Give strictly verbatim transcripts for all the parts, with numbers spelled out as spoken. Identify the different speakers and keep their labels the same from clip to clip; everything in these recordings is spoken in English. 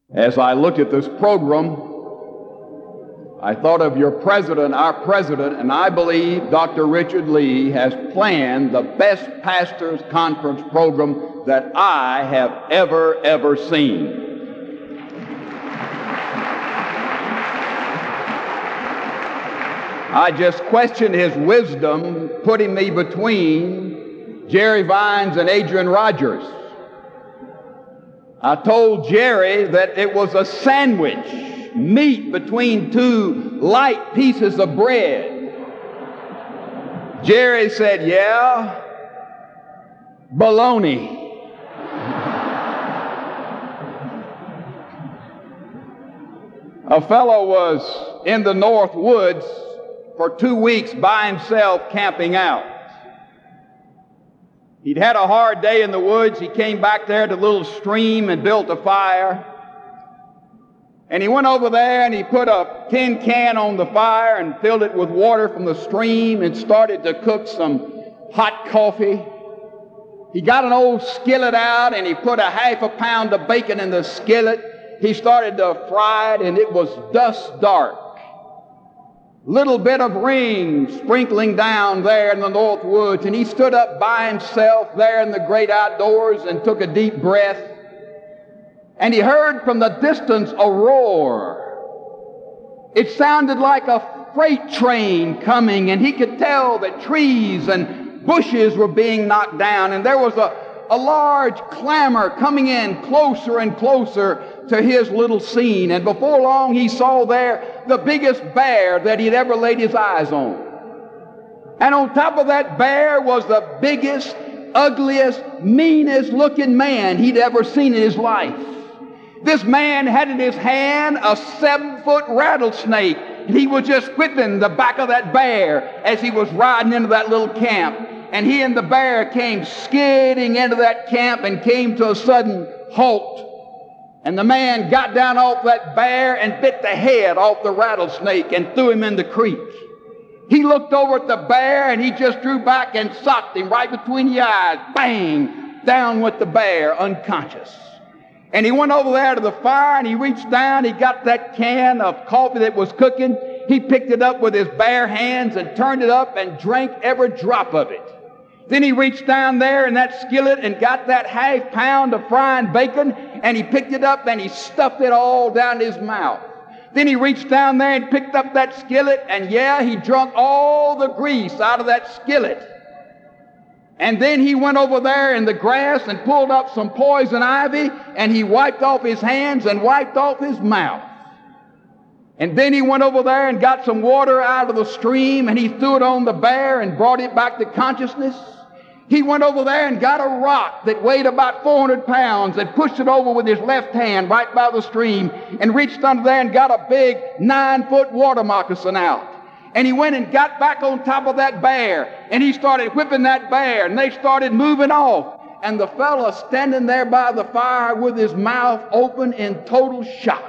Speaker 1: As I looked at this program, I thought of your president, our president, and I believe Doctor Richard Lee has planned the best pastors' conference program that I have ever, ever seen. I just questioned his wisdom putting me between Jerry Vines and Adrian Rogers. I told Jerry that it was a sandwich, meat between two light pieces of bread. Jerry said, yeah, baloney. A fellow was in the North Woods for two weeks by himself camping out. He'd had a hard day in the woods. He came back there to a little stream and built a fire. And he went over there and he put a tin can on the fire and filled it with water from the stream and started to cook some hot coffee. He got an old skillet out and he put a half a pound of bacon in the skillet. He started to fry it and it was dusk dark. Little bit of rain sprinkling down there in the North Woods, and he stood up by himself there in the great outdoors and took a deep breath. And he heard from the distance a roar. It sounded like a freight train coming, and he could tell that trees and bushes were being knocked down, and there was a, a large clamor coming in closer and closer to his little scene. And before long he saw there the biggest bear that he'd ever laid his eyes on. And on top of that bear was the biggest, ugliest, meanest looking man he'd ever seen in his life. This man had in his hand a seven-foot rattlesnake, and he was just whipping the back of that bear as he was riding into that little camp. And he and the bear came skidding into that camp and came to a sudden halt. And the man got down off that bear and bit the head off the rattlesnake and threw him in the creek. He looked over at the bear and he just drew back and socked him right between the eyes. Bang! Down with the bear, unconscious. And he went over there to the fire and he reached down, he got that can of coffee that was cooking. He picked it up with his bare hands and turned it up and drank every drop of it. Then he reached down there in that skillet and got that half pound of frying bacon, and he picked it up and he stuffed it all down his mouth. Then he reached down there and picked up that skillet, and yeah, he drunk all the grease out of that skillet. And then he went over there in the grass and pulled up some poison ivy, and he wiped off his hands and wiped off his mouth. And then he went over there and got some water out of the stream, and he threw it on the bear and brought it back to consciousness. He went over there and got a rock that weighed about four hundred pounds and pushed it over with his left hand right by the stream and reached under there and got a big nine-foot water moccasin out. And he went and got back on top of that bear, and he started whipping that bear, and they started moving off. And the fella standing there by the fire with his mouth open in total shock.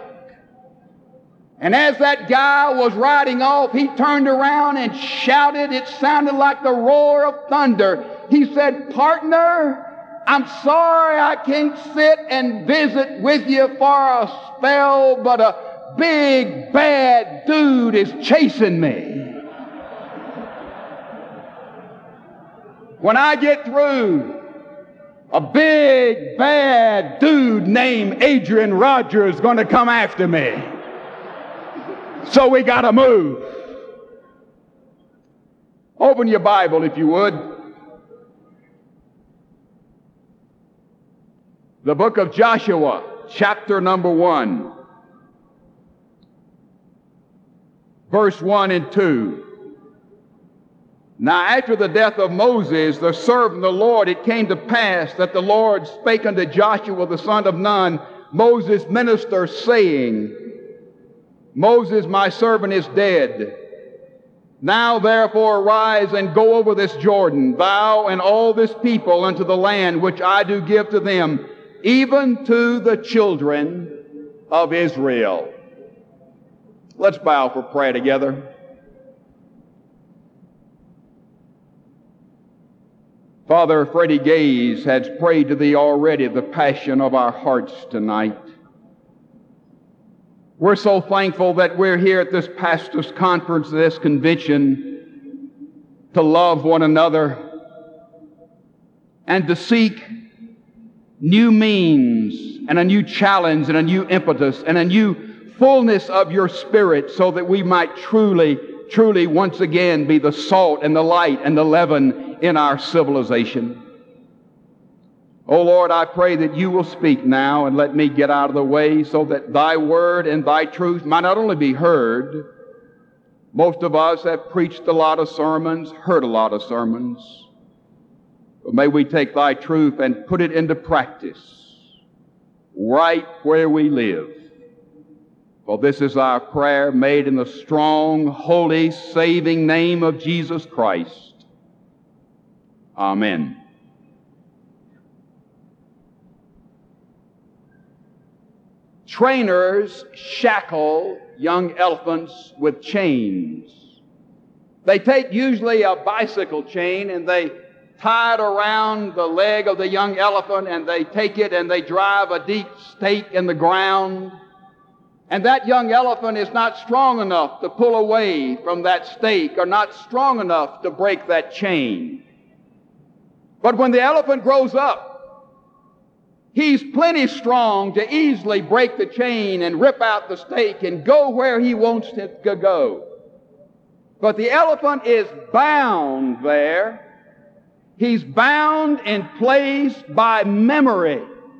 Speaker 1: And as that guy was riding off, he turned around and shouted. It sounded like the roar of thunder. He said, "Partner, I'm sorry I can't sit and visit with you for a spell, but a big bad dude is chasing me. When I get through, a big bad dude named Adrian Rogers is going to come after me. So we got to move." Open your Bible, if you would. The book of Joshua, chapter number one, verse one and two. Now after the death of Moses, the servant of the Lord, it came to pass that the Lord spake unto Joshua the son of Nun, Moses' minister, saying, "Moses, my servant, is dead. Now therefore arise and go over this Jordan, thou and all this people, unto the land which I do give to them, even to the children of Israel." Let's bow for prayer together. Father, Freddie Gaze has prayed to Thee already the passion of our hearts tonight. We're so thankful that we're here at this pastor's conference, this convention, to love one another and to seek new means and a new challenge and a new impetus and a new fullness of your Spirit, so that we might truly, truly once again be the salt and the light and the leaven in our civilization. Oh Lord, I pray that you will speak now and let me get out of the way, so that thy word and thy truth might not only be heard. Most of us have preached a lot of sermons, heard a lot of sermons, but may we take thy truth and put it into practice right where we live. For this is our prayer, made in the strong, holy, saving name of Jesus Christ. Amen. Trainers shackle young elephants with chains. They take usually a bicycle chain and they tie it around the leg of the young elephant, and they take it and they drive a deep stake in the ground. And that young elephant is not strong enough to pull away from that stake, or not strong enough to break that chain. But when the elephant grows up, he's plenty strong to easily break the chain and rip out the stake and go where he wants it to go. But the elephant is bound there. He's bound in place by memory.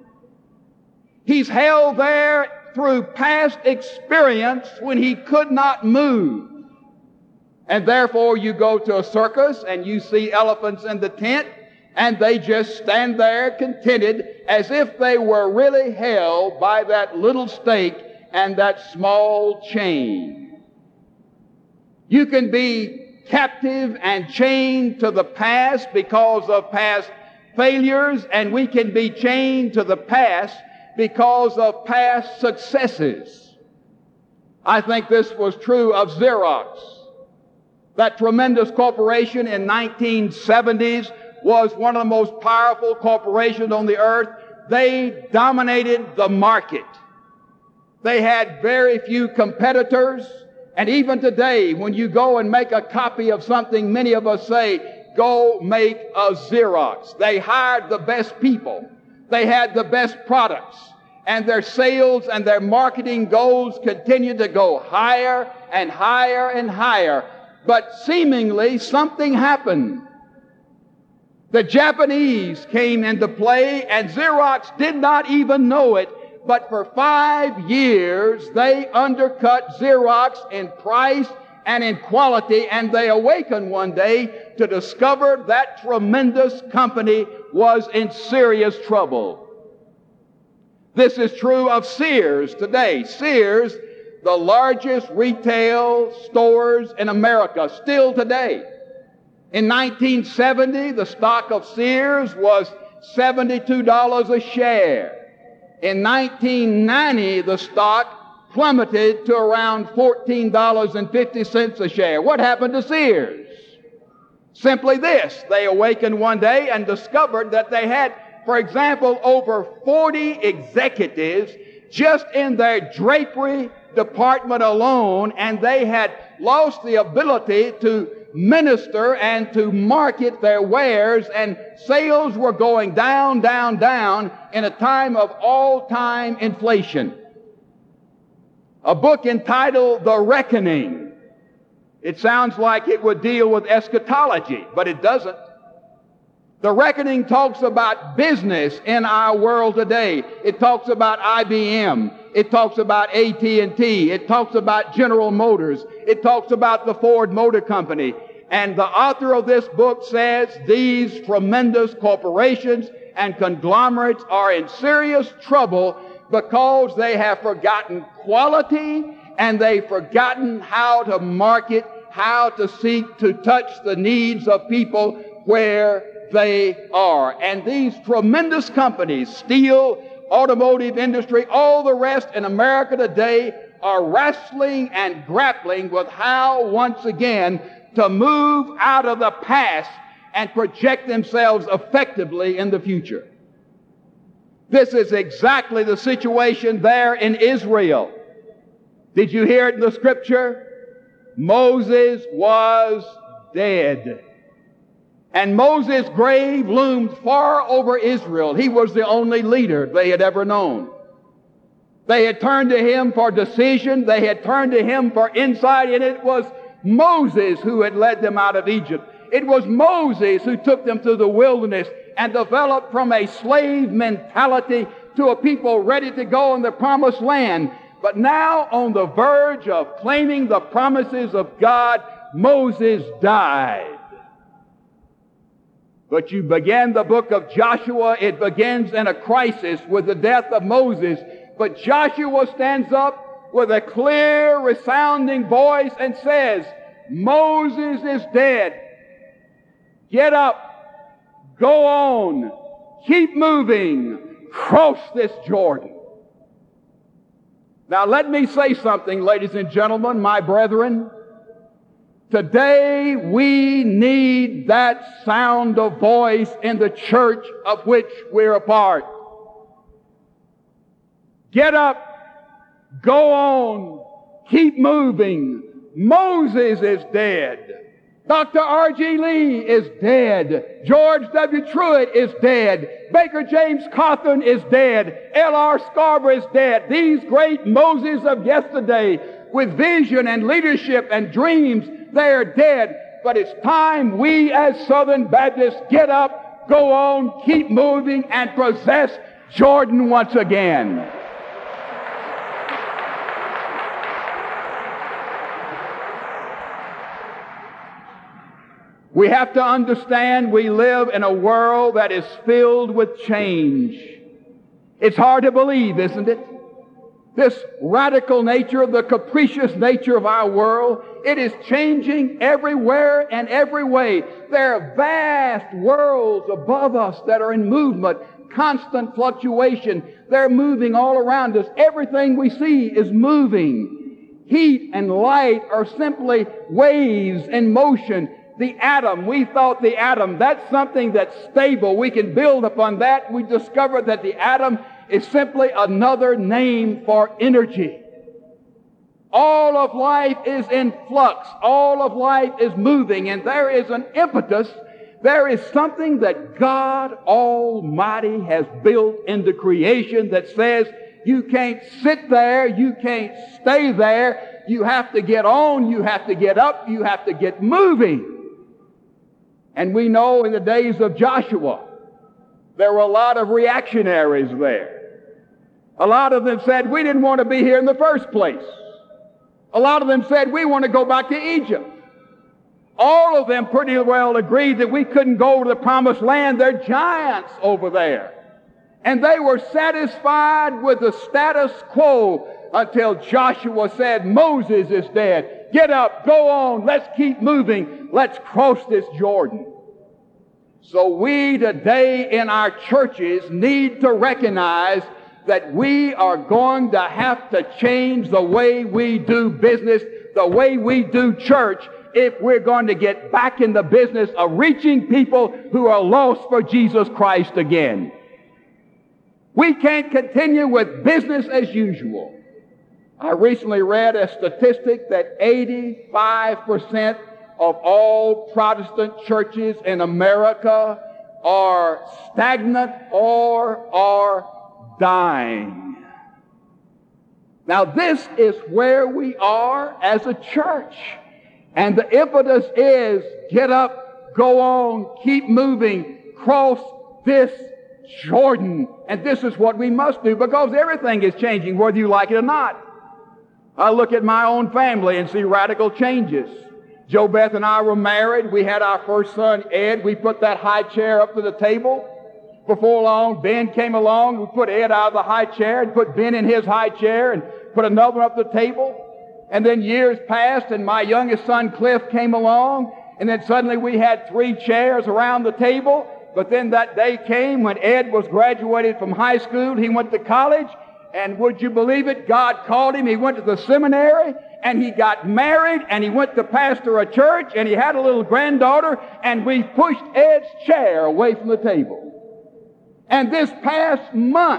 Speaker 1: He's held there through past experience when he could not move. And therefore you go to a circus and you see elephants in the tent, and they just stand there contented as if they were really held by that little stake and that small chain. You can be captive and chained to the past because of past failures, and we can be chained to the past because of past successes. I think this was true of Xerox. That tremendous corporation in nineteen seventies was one of the most powerful corporations on the earth. They dominated the market. They had very few competitors. And even today, when you go and make a copy of something, many of us say, go make a Xerox. They hired the best people. They had the best products. And their sales and their marketing goals continued to go higher and higher and higher. But seemingly something happened. The Japanese came into play, and Xerox did not even know it. But for five years, they undercut Xerox in price and in quality, and they awakened one day to discover that tremendous company was in serious trouble. This is true of Sears today. Sears, the largest retail stores in America, still today. In nineteen seventy, the stock of Sears was seventy-two dollars a share. In nineteen ninety, the stock plummeted to around fourteen dollars and fifty cents a share. What happened to Sears? Simply this: they awakened one day and discovered that they had, for example, over forty executives just in their drapery department alone, and they had lost the ability to minister and to market their wares, and sales were going down, down, down in a time of all-time inflation. A book entitled The Reckoning. It sounds like it would deal with eschatology, but it doesn't. The Reckoning talks about business in our world today. It talks about I B M. It talks about A T and T. It talks about General Motors. It talks about the Ford Motor Company. And the author of this book says these tremendous corporations and conglomerates are in serious trouble because they have forgotten quality, and they've forgotten how to market, how to seek to touch the needs of people where they are. And these tremendous companies, steel, automotive industry, all the rest in America today, are wrestling and grappling with how once again to move out of the past and project themselves effectively in the future. This is exactly the situation there in Israel. Did you hear it in the scripture? Moses was dead. And Moses' grave loomed far over Israel. He was the only leader they had ever known. They had turned to him for decision. They had turned to him for insight. And it was Moses who had led them out of Egypt. It was Moses who took them through the wilderness and developed from a slave mentality to a people ready to go in the promised land. But now, on the verge of claiming the promises of God, Moses died. But you begin the book of Joshua, it begins in a crisis with the death of Moses. But Joshua stands up with a clear, resounding voice and says, Moses is dead. Get up. Go on. Keep moving. Cross this Jordan. Now let me say something, ladies and gentlemen, my brethren. Today we need that sound of voice in the church of which we're a part. Get up, go on, keep moving. Moses is dead. Doctor R G Lee is dead. George W. Truett is dead. Baker James Cawthon is dead. L R Scarborough is dead. These great Moses of yesterday with vision and leadership and dreams, they are dead. But it's time we as Southern Baptists get up, go on, keep moving, and possess Jordan once again. We have to understand we live in a world that is filled with change. It's hard to believe, isn't it? This radical nature, the capricious nature of our world, it is changing everywhere and every way. There are vast worlds above us that are in movement, constant fluctuation. They're moving all around us. Everything we see is moving. Heat and light are simply waves in motion. The atom, we thought the atom, that's something that's stable. We can build upon that. We discovered that the atom is simply another name for energy. All of life is in flux. All of life is moving, and there is an impetus. There is something that God Almighty has built into creation that says you can't sit there, you can't stay there. You have to get on, you have to get up, you have to get moving. And we know in the days of Joshua, there were a lot of reactionaries there. A lot of them said, we didn't want to be here in the first place. A lot of them said, we want to go back to Egypt. All of them pretty well agreed that we couldn't go to the promised land. They're giants over there. And they were satisfied with the status quo until Joshua said, Moses is dead. Get up, go on, let's keep moving. Let's cross this Jordan. So we today in our churches need to recognize that we are going to have to change the way we do business, the way we do church, if we're going to get back in the business of reaching people who are lost for Jesus Christ again. We can't continue with business as usual. I recently read a statistic that eighty-five percent of all Protestant churches in America are stagnant or are dying. Now this is where we are as a church. And the impetus is get up, go on, keep moving, cross this Jordan. And this is what we must do because everything is changing whether you like it or not. I look at my own family and see radical changes. Joe Beth and I were married. We had our first son, Ed. We put that high chair up to the table. Before long, Ben came along. We put Ed out of the high chair and put Ben in his high chair and put another one up the table. And then years passed and my youngest son, Cliff, came along. And then suddenly we had three chairs around the table. But then that day came when Ed was graduated from high school. He went to college. And would you believe it? God called him. He went to the seminary and he got married and he went to pastor a church and he had a little granddaughter and we pushed Ed's chair away from the table. And this past month,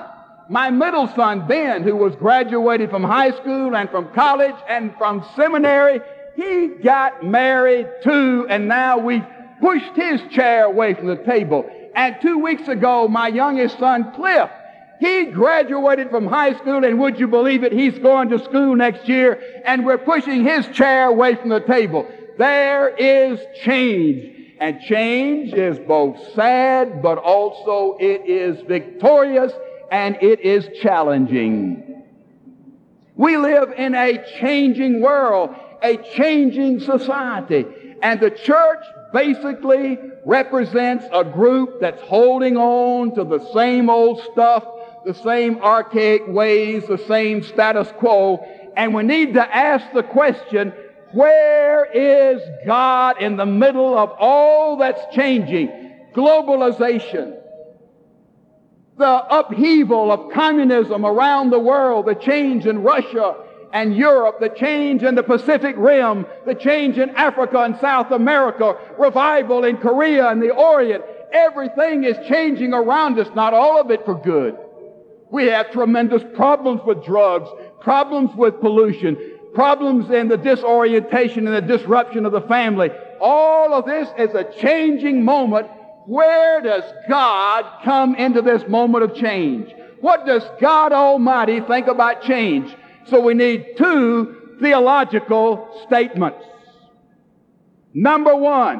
Speaker 1: My middle son, Ben, who was graduated from high school and from college and from seminary, he got married too, and now we've pushed his chair away from the table. And two weeks ago, my youngest son, Cliff, he graduated from high school, and would you believe it, he's going to school next year, and we're pushing his chair away from the table. There is change. And change is both sad, but also it is victorious, and it is challenging. We live in a changing world, a changing society, and the church basically represents a group that's holding on to the same old stuff, the same archaic ways, the same status quo, and we need to ask the question, where is God in the middle of all that's changing? Globalization, the upheaval of communism around the world, the change in Russia and Europe, the change in the Pacific Rim, the change in Africa and South America, revival in Korea and the Orient. Everything is changing around us, not all of it for good. We have tremendous problems with drugs, problems with pollution, problems in the disorientation and the disruption of the family. All of this is a changing moment. Where does God come into this moment of change? What does God Almighty think about change? So we need two theological statements. Number one,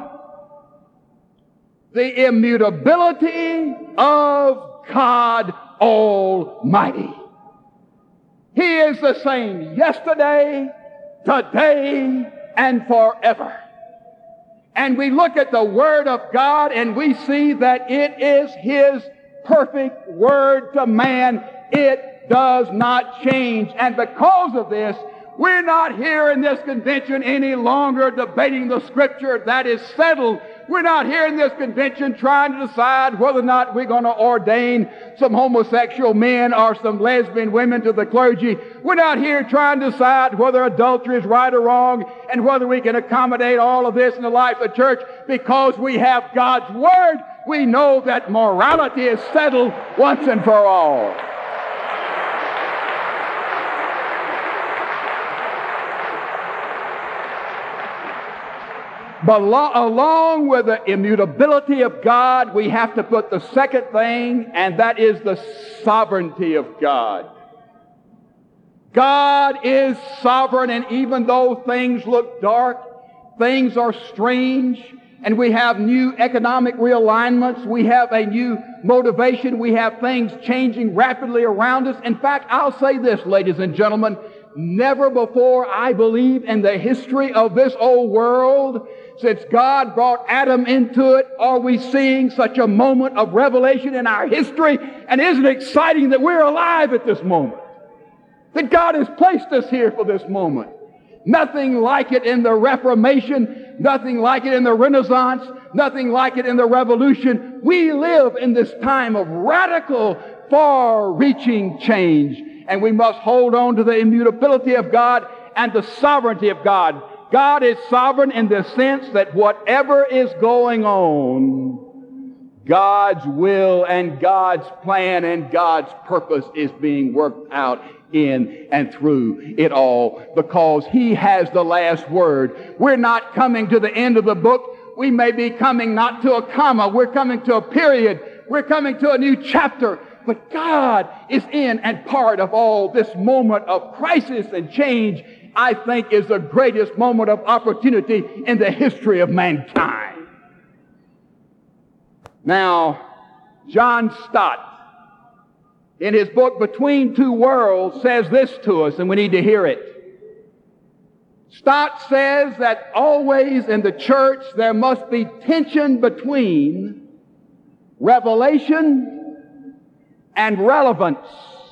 Speaker 1: the immutability of God Almighty. He is the same yesterday, today, and forever. And we look at the Word of God and we see that it is His perfect Word to man. It does not change. And because of this, we're not here in this convention any longer debating the Scripture. That is settled. We're not here in this convention trying to decide whether or not we're going to ordain some homosexual men or some lesbian women to the clergy. We're not here trying to decide whether adultery is right or wrong and whether we can accommodate all of this in the life of the church. Because we have God's Word, we know that morality is settled once and for all. But lo- along with the immutability of God, we have to put the second thing, and that is the sovereignty of God. God is sovereign, and even though things look dark, things are strange, and we have new economic realignments, we have a new motivation, we have things changing rapidly around us. In fact, I'll say this, ladies and gentlemen, never before, I believe, in the history of this old world, since God brought Adam into it, are we seeing such a moment of revelation in our history? And isn't it exciting that we're alive at this moment? That God has placed us here for this moment. Nothing like it in the Reformation, nothing like it in the Renaissance, nothing like it in the Revolution. We live in this time of radical, far-reaching change. And we must hold on to the immutability of God and the sovereignty of God. God is sovereign in the sense that whatever is going on, God's will and God's plan and God's purpose is being worked out in and through it all, because He has the last word. We're not coming to the end of the book. We may be coming not to a comma. We're coming to a period. We're coming to a new chapter. But God is in and part of all this moment of crisis and change. I think is the greatest moment of opportunity in the history of mankind. Now, John Stott, in his book Between Two Worlds, says this to us, and we need to hear it. Stott says that always in the church there must be tension between revelation and relevance.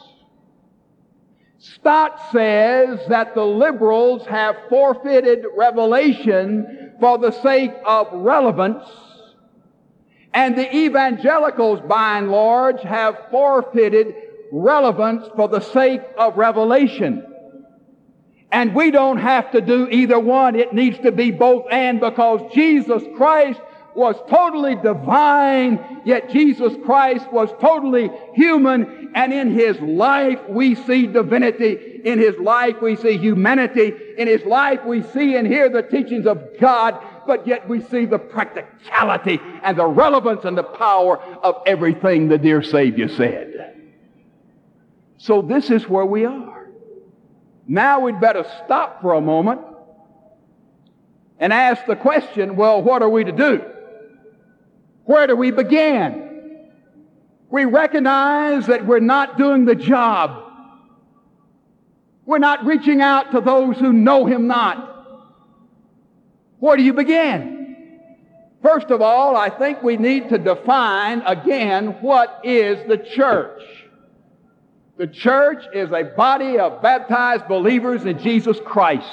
Speaker 1: Stott says that the liberals have forfeited revelation for the sake of relevance, and the evangelicals, by and large, have forfeited relevance for the sake of revelation. And we don't have to do either one. It needs to be both and, because Jesus Christ was totally divine, yet Jesus Christ was totally human, and in His life we see divinity, in His life we see humanity, in His life we see and hear the teachings of God, but yet we see the practicality and the relevance and the power of everything the dear Savior said. So this is where we are. Now we'd better stop for a moment and ask the question, well, what are we to do? Where do we begin? We recognize that we're not doing the job. We're not reaching out to those who know Him not. Where do you begin? First of all, I think we need to define again what is the church. The church is a body of baptized believers in Jesus Christ.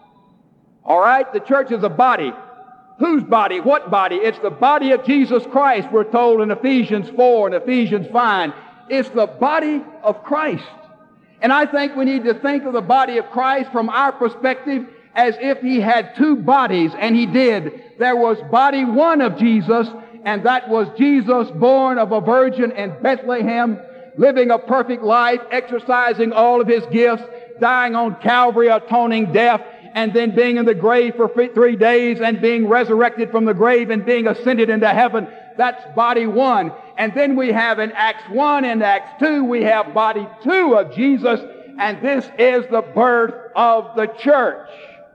Speaker 1: All right? The church is a body. Whose body? What body? It's the body of Jesus Christ, we're told in Ephesians four and Ephesians five. It's the body of Christ. And I think we need to think of the body of Christ from our perspective as if He had two bodies, and He did. There was body one of Jesus, and that was Jesus born of a virgin in Bethlehem, living a perfect life, exercising all of His gifts, dying on Calvary, atoning death, and then being in the grave for three days and being resurrected from the grave and being ascended into heaven. That's body one. And then we have in Acts one and Acts two, we have body two of Jesus, and this is the birth of the church.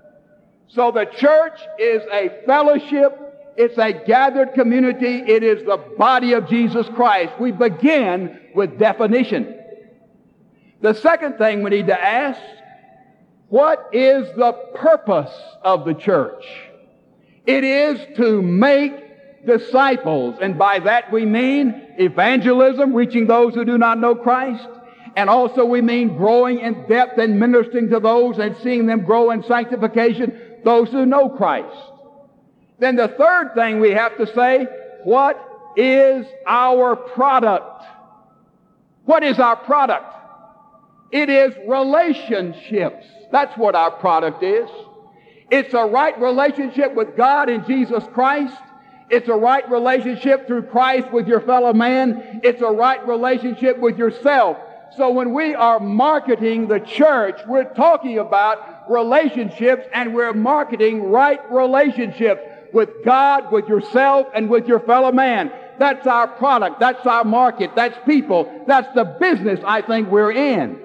Speaker 1: So the church is a fellowship, it's a gathered community, it is the body of Jesus Christ. We begin with definition. The second thing we need to ask, what is the purpose of the church? It is to make disciples, and by that we mean evangelism, reaching those who do not know Christ, and also we mean growing in depth and ministering to those and seeing them grow in sanctification, those who know Christ. Then the third thing we have to say, what is our product? What is our product? It is relationships. That's what our product is. It's a right relationship with God in Jesus Christ. It's a right relationship through Christ with your fellow man. It's a right relationship with yourself. So when we are marketing the church, we're talking about relationships, and we're marketing right relationships with God, with yourself, and with your fellow man. That's our product. That's our market. That's people. That's the business I think we're in.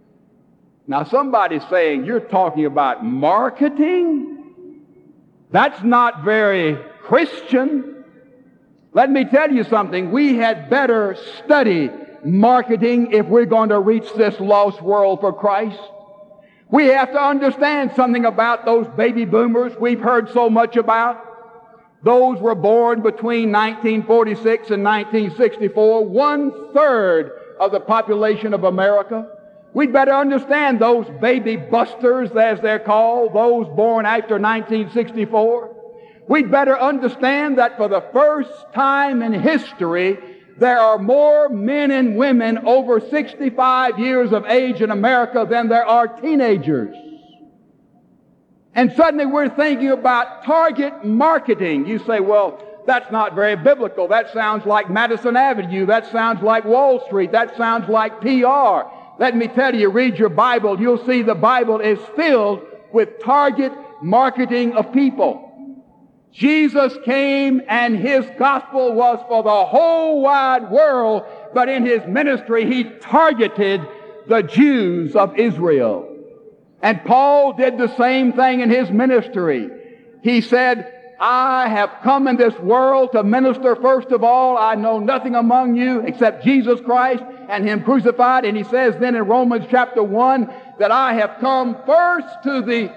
Speaker 1: Now somebody's saying, you're talking about marketing? That's not very Christian. Let me tell you something. We had better study marketing if we're going to reach this lost world for Christ. We have to understand something about those baby boomers we've heard so much about. Those were born between nineteen forty-six and nineteen sixty-four, one third of the population of America. We'd better understand those baby busters, as they're called, those born after nineteen sixty-four. We'd better understand that for the first time in history, there are more men and women over sixty-five years of age in America than there are teenagers. And suddenly we're thinking about target marketing. You say, well, that's not very biblical. That sounds like Madison Avenue. That sounds like Wall Street. That sounds like P R. Let me tell you, read your Bible. You'll see the Bible is filled with target marketing of people. Jesus came and His gospel was for the whole wide world, but in His ministry He targeted the Jews of Israel. And Paul did the same thing in his ministry. He said, I have come in this world to minister first of all. I know nothing among you except Jesus Christ and Him crucified. And he says then in Romans chapter one that I have come first to the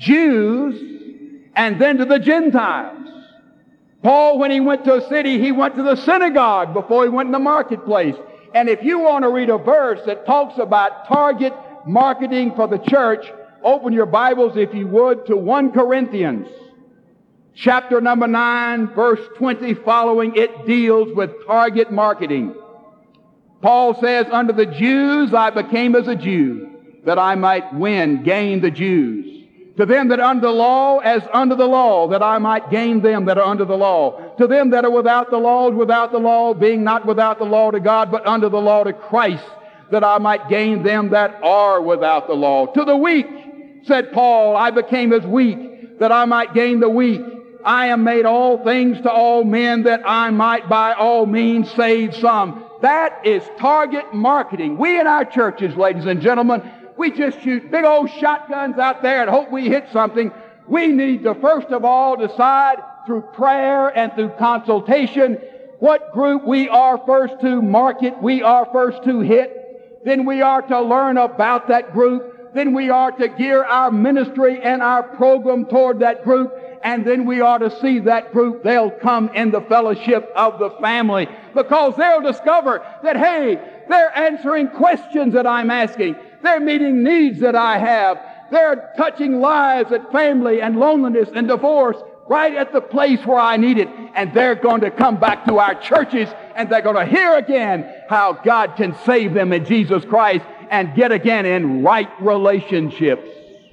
Speaker 1: Jews and then to the Gentiles. Paul, when he went to a city, he went to the synagogue before he went in the marketplace. And if you want to read a verse that talks about target marketing for the church, open your Bibles, if you would, to First Corinthians. Chapter number nine, verse twenty following, it deals with target marketing. Paul says, unto the Jews I became as a Jew, that I might win, gain the Jews. To them that are under the law, as under the law, that I might gain them that are under the law. To them that are without the law, is without the law, being not without the law to God, but under the law to Christ, that I might gain them that are without the law. To the weak, said Paul, I became as weak, that I might gain the weak. I am made all things to all men, that I might by all means save some. That is target marketing. We in our churches, ladies and gentlemen, we just shoot big old shotguns out there and hope we hit something. We need to first of all decide through prayer and through consultation what group we are first to market, we are first to hit. Then we are to learn about that group. Then we are to gear our ministry and our program toward that group. And then we are to see that group. They'll come in the fellowship of the family, because they'll discover that, hey, they're answering questions that I'm asking. They're meeting needs that I have. They're touching lives at family and loneliness and divorce right at the place where I need it. And they're going to come back to our churches, and they're going to hear again how God can save them in Jesus Christ and get again in right relationships.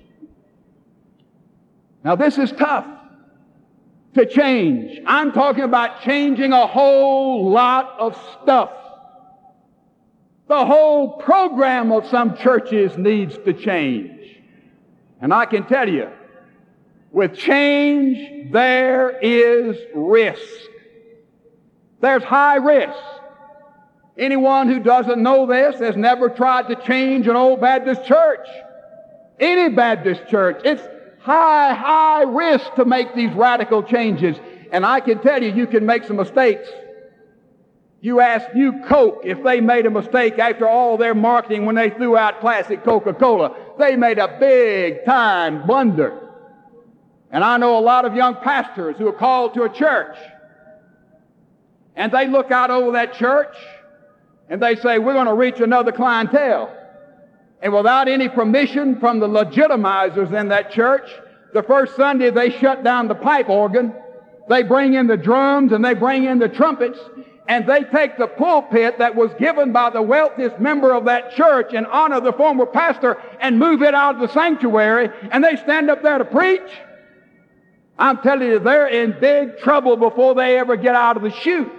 Speaker 1: Now, this is tough to change. I'm talking about changing a whole lot of stuff. The whole program of some churches needs to change. And I can tell you, with change, there is risk. There's high risk. Anyone who doesn't know this has never tried to change an old Baptist church. Any Baptist church. It's high, high risk to make these radical changes. And I can tell you, you can make some mistakes. You ask New Coke if they made a mistake after all their marketing when they threw out classic Coca-Cola. They made a big time blunder. And I know a lot of young pastors who are called to a church, and they look out over that church and they say, we're going to reach another clientele. And without any permission from the legitimizers in that church, the first Sunday they shut down the pipe organ, they bring in the drums and they bring in the trumpets, and they take the pulpit that was given by the wealthiest member of that church in honor of the former pastor and move it out of the sanctuary, and they stand up there to preach. I'm telling you, they're in big trouble before they ever get out of the chute.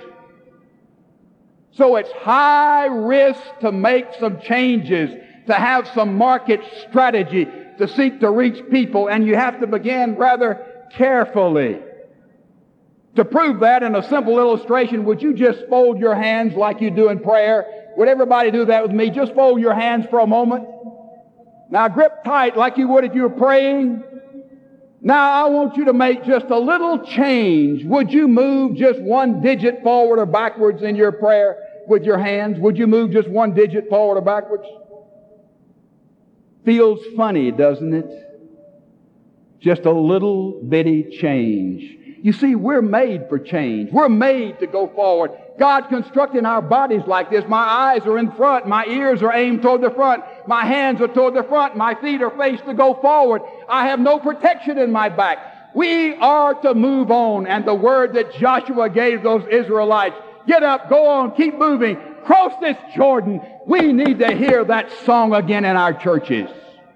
Speaker 1: So it's high risk to make some changes, to have some market strategy, to seek to reach people, and you have to begin rather carefully. To prove that in a simple illustration, would you just fold your hands like you do in prayer? Would everybody do that with me? Just fold your hands for a moment. Now grip tight like you would if you were praying. Now I want you to make just a little change. Would you move just one digit forward or backwards in your prayer with your hands? Would you move just one digit forward or backwards? Feels funny, doesn't it? Just a little bitty change. You see, we're made for change. We're made to go forward. God constructed our bodies like this. My eyes are in front. My ears are aimed toward the front. My hands are toward the front. My feet are faced to go forward. I have no protection in my back. We are to move on. And the word that Joshua gave those Israelites, get up, go on, keep moving, cross this Jordan. We need to hear that song again in our churches.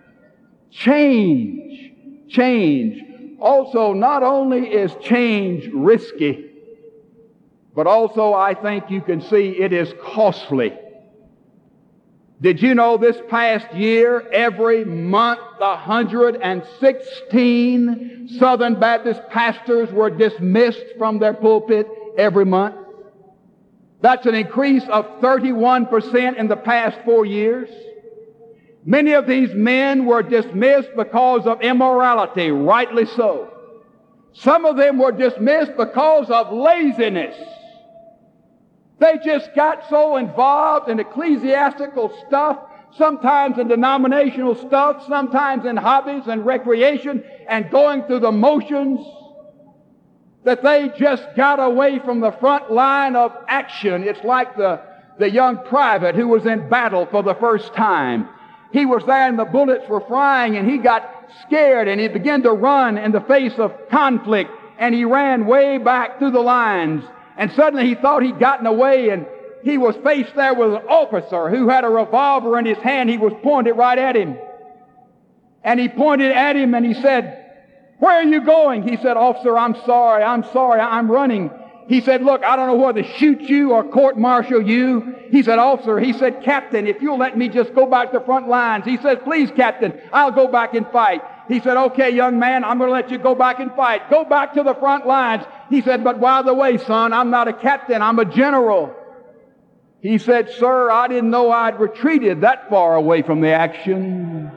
Speaker 1: Change. Change. Also, not only is change risky, but also I think you can see it is costly. Did you know this past year, every month, one hundred sixteen Southern Baptist pastors were dismissed from their pulpit every month? That's an increase of thirty-one percent in the past four years. Many of these men were dismissed because of immorality, rightly so. Some of them were dismissed because of laziness. They just got so involved in ecclesiastical stuff, sometimes in denominational stuff, sometimes in hobbies and recreation and going through the motions, that they just got away from the front line of action. It's like the, the young private who was in battle for the first time. He was there and the bullets were flying and he got scared and he began to run in the face of conflict, and he ran way back through the lines, and suddenly he thought he'd gotten away, and he was faced there with an officer who had a revolver in his hand. He was pointed right at him, and he pointed at him and he said, "Where are you going?" He said, "Officer, I'm sorry, I'm sorry, I'm running." He said, look, I don't know whether to shoot you or court-martial you. He said, officer, he said, Captain, if you'll let me just go back to the front lines. He says, please, Captain, I'll go back and fight. He said, okay, young man, I'm going to let you go back and fight. Go back to the front lines. He said, but by the way, son, I'm not a captain, I'm a general. He said, sir, I didn't know I'd retreated that far away from the action.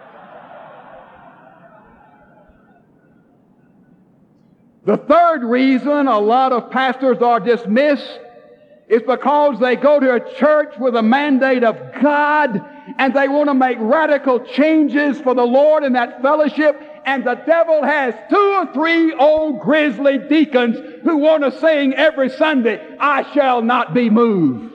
Speaker 1: The third reason a lot of pastors are dismissed is because they go to a church with a mandate of God and they want to make radical changes for the Lord in that fellowship, and the devil has two or three old grizzly deacons who want to sing every Sunday, I shall not be moved.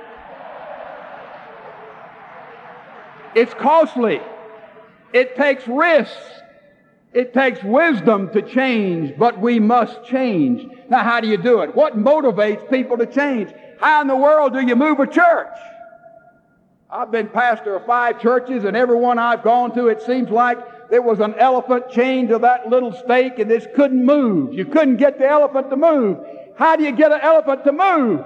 Speaker 1: It's costly. It takes risks. It takes wisdom to change, but we must change. Now, how do you do it? What motivates people to change? How in the world do you move a church? I've been pastor of five churches, and every one I've gone to, it seems like there was an elephant chained to that little stake, and this couldn't move. You couldn't get the elephant to move. How do you get an elephant to move?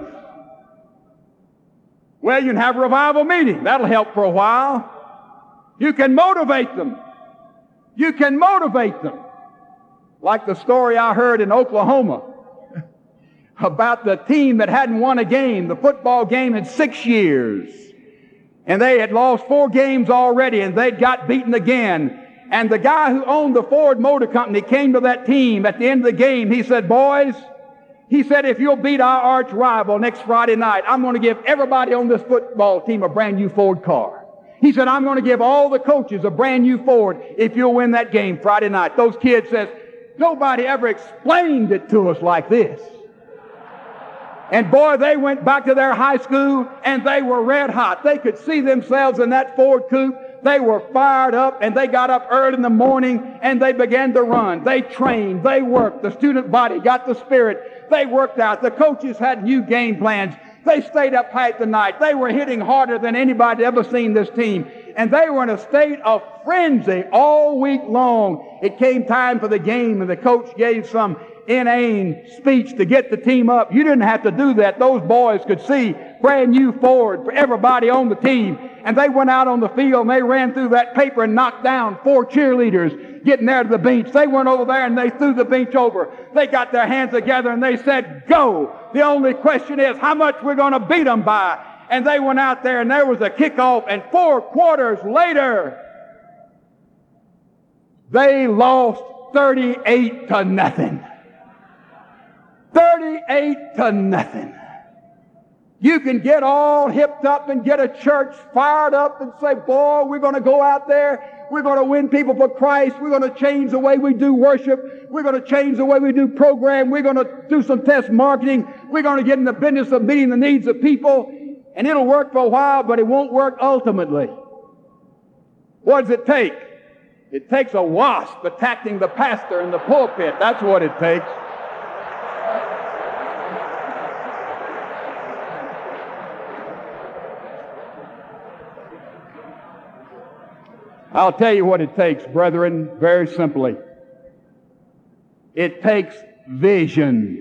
Speaker 1: Well, you can have a revival meeting. That'll help for a while. You can motivate them. You can motivate them. Like the story I heard in Oklahoma about the team that hadn't won a game, the football game, in six years. And they had lost four games already, and they'd got beaten again. And the guy who owned the Ford Motor Company came to that team at the end of the game. He said, boys, he said, if you'll beat our arch rival next Friday night, I'm going to give everybody on this football team a brand new Ford car. He said, I'm going to give all the coaches a brand new Ford if you'll win that game Friday night. Those kids says, nobody ever explained it to us like this. And boy, they went back to their high school and they were red hot. They could see themselves in that Ford coupe. They were fired up, and they got up early in the morning and they began to run. They trained, they worked. The student body got the spirit. They worked out. The coaches had new game plans. They stayed up late the night. They were hitting harder than anybody ever seen this team. And they were in a state of frenzy all week long. It came time for the game, and the coach gave some inane speech to get the team up. You didn't have to do that. Those boys could see brand new Ford for everybody on the team. And they went out on the field and they ran through that paper and knocked down four cheerleaders getting there to the bench. They went over there and they threw the bench over. They got their hands together and they said, go. The only question is how much we're going to beat them by. And they went out there and there was a kickoff, and four quarters later, they lost thirty-eight to nothing. thirty-eight to nothing. You can get all hipped up and get a church fired up and say, boy, we're going to go out there. We're going to win people for Christ. We're going to change the way we do worship. We're going to change the way we do program. We're going to do some test marketing. We're going to get in the business of meeting the needs of people. And it'll work for a while, but it won't work ultimately. What does it take? It takes a wasp attacking the pastor in the pulpit. That's what it takes. I'll tell you what it takes, brethren, very simply. It takes vision.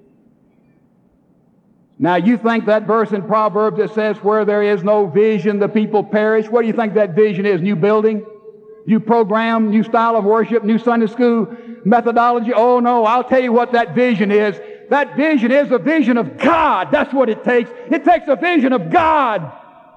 Speaker 1: Now, you think that verse in Proverbs that says, where there is no vision, the people perish? What do you think that vision is? New building? New program? New style of worship? New Sunday school methodology? Oh, no, I'll tell you what that vision is. That vision is a vision of God. That's what it takes. It takes a vision of God.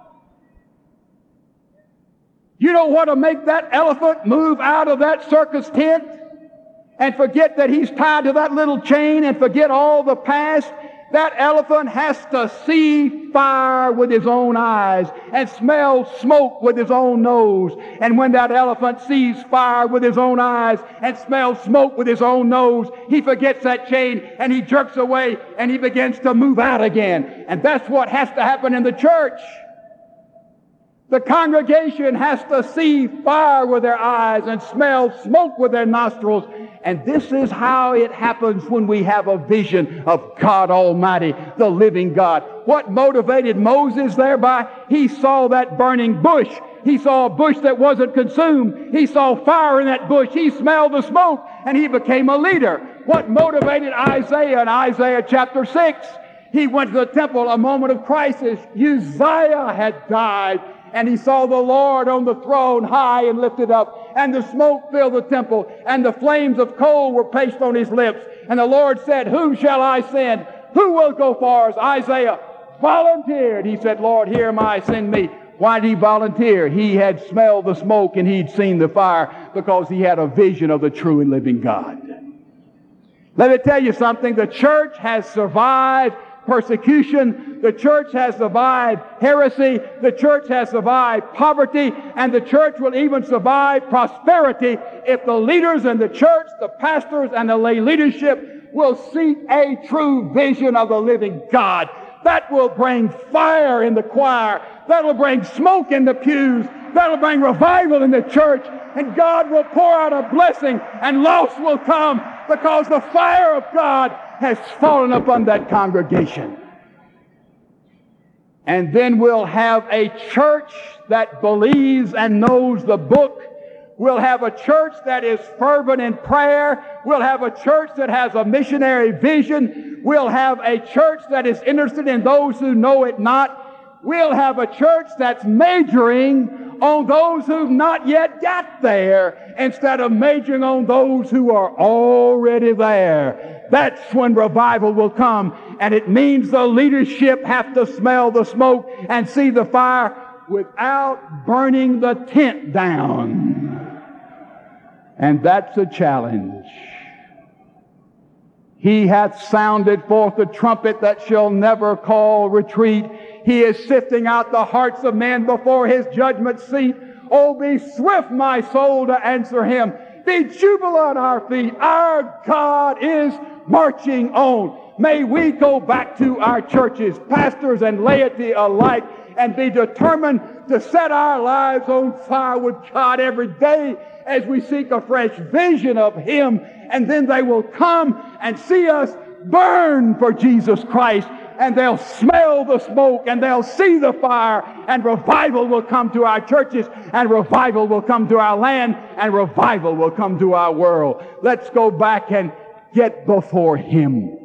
Speaker 1: You know what will make that elephant move out of that circus tent and forget that he's tied to that little chain and forget all the past? That elephant has to see fire with his own eyes and smell smoke with his own nose. And when that elephant sees fire with his own eyes and smells smoke with his own nose, he forgets that chain and he jerks away and he begins to move out again. And that's what has to happen in the church. The congregation has to see fire with their eyes and smell smoke with their nostrils. And this is how it happens when we have a vision of God Almighty, the living God. What motivated Moses thereby? He saw that burning bush. He saw a bush that wasn't consumed. He saw fire in that bush. He smelled the smoke and he became a leader. what motivated Isaiah in Isaiah chapter six. He went to the temple, a moment of crisis. Uzziah had died, and he saw the Lord on the throne high and lifted up, and the smoke filled the temple, and the flames of coal were placed on his lips. And the Lord said, whom shall I send? Who will go for us? Isaiah volunteered. He said, Lord, here am I, send me. Why did he volunteer? He had smelled the smoke and he'd seen the fire because he had a vision of the true and living God. Let me tell you something. The church has survived persecution. The church has survived heresy. The church has survived poverty. And the church will even survive prosperity if the leaders in the church, the pastors and the lay leadership will seek a true vision of the living God. That will bring fire in the choir. That'll bring smoke in the pews. That'll bring revival in the church. And God will pour out a blessing and loss will come because the fire of God has fallen upon that congregation. And then we'll have a church that believes and knows the book. We'll have a church that is fervent in prayer. We'll have a church that has a missionary vision. We'll have a church that is interested in those who know it not. We'll have a church that's majoring on those who've not yet got there instead of majoring on those who are already there. That's when revival will come. And it means the leadership have to smell the smoke and see the fire without burning the tent down. And that's a challenge. He hath sounded forth the trumpet that shall never call retreat. He is sifting out the hearts of men before his judgment seat. Oh, be swift, my soul, to answer him. Be jubilant on our feet. Our God is marching on. May we go back to our churches, pastors and laity alike, and be determined to set our lives on fire with God every day as we seek a fresh vision of Him. And then they will come and see us burn for Jesus Christ, and they'll smell the smoke and they'll see the fire, and revival will come to our churches, and revival will come to our land, and revival will come to our world. Let's go back and get before Him.